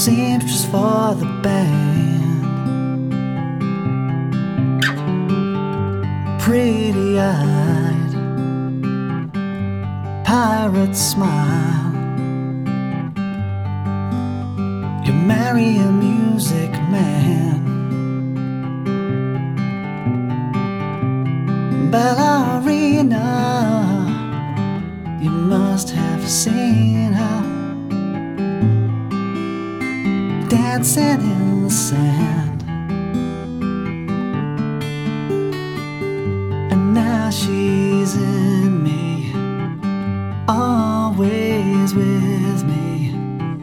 seamstress for the band, pretty-eyed pirate smile. You marry a music man, ballerina. You must have seen her dancing in the sand, and now she's in me, always with me.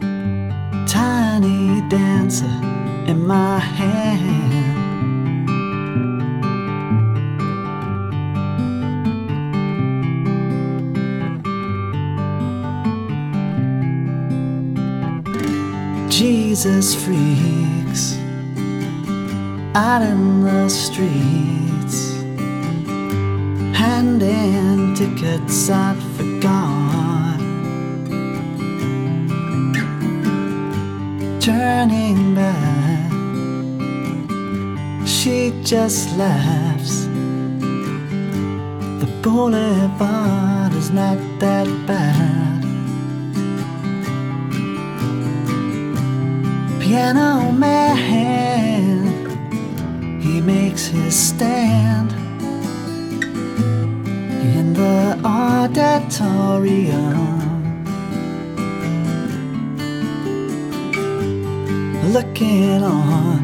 Tiny dancer in my hand. Jesus freaks out in the streets, handing tickets out for God, turning back, she just laughs. The boulevard is not that bad. Piano man, he makes his stand in the auditorium, looking on.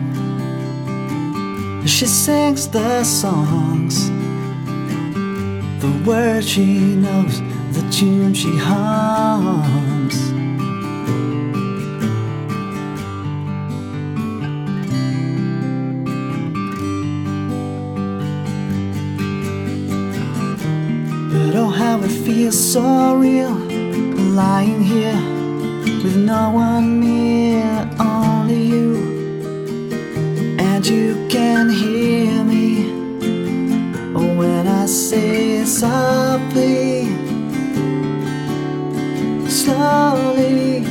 She sings the songs, the words she knows, the tune she hums. But oh, how it feels so real, lying here with no one near, only you. And you can hear me when I say softly, slowly,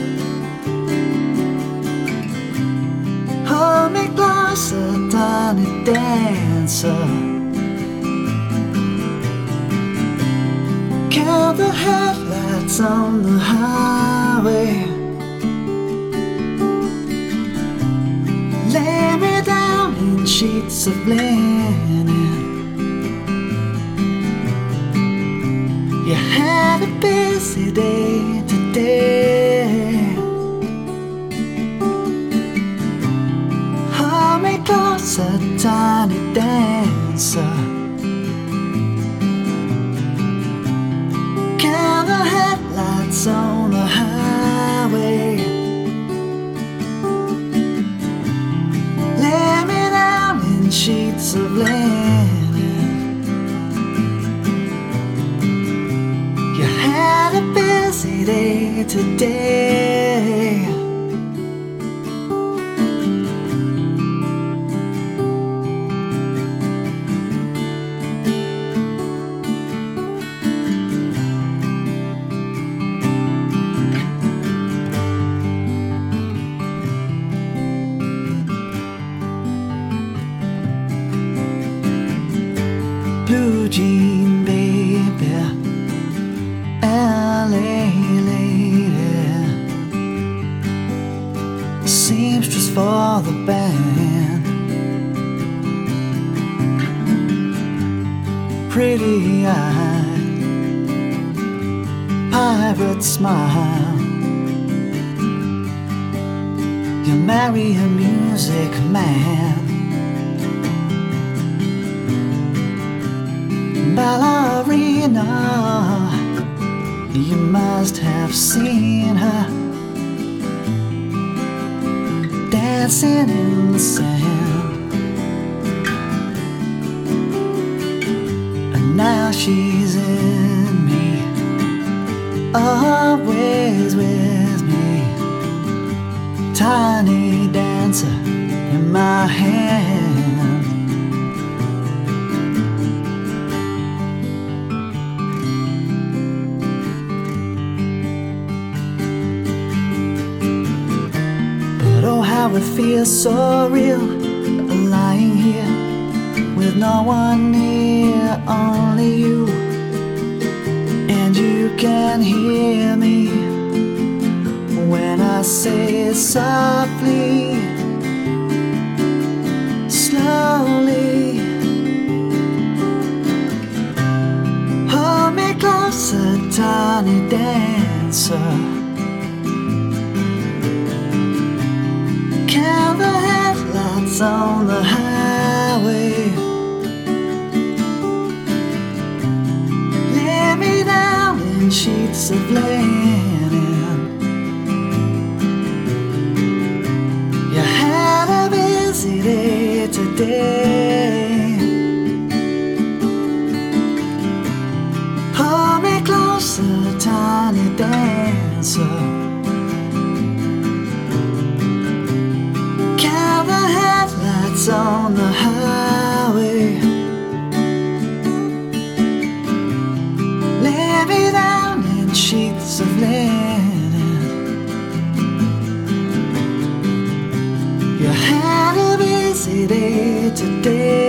hold me closer, tiny dancer. Count the headlights on the highway, lay me down in sheets of linen. You had a busy day today. Hold me closer, tiny dancer. Count the headlights on the highway, lay me down in sheets of linen. You had a busy day today. Blue jean baby, LA lady, seamstress for the band, pretty-eyed pirate smile. You marry a music man, ballerina. You must have seen her dancing in the sand, and now she's in me, always with me. Tiny dancer in my hand. how it feels so real, lying here with no one near, only you. And you can hear me when I say it softly, slowly. Hold me closer, tiny dancer. Count the headlights on the highway. Lay me down in sheets of linen. You had a busy day today. Hold me closer, tiny dancer. Count the headlights on the highway. Lay me down in sheets of linen. You had a busy day today.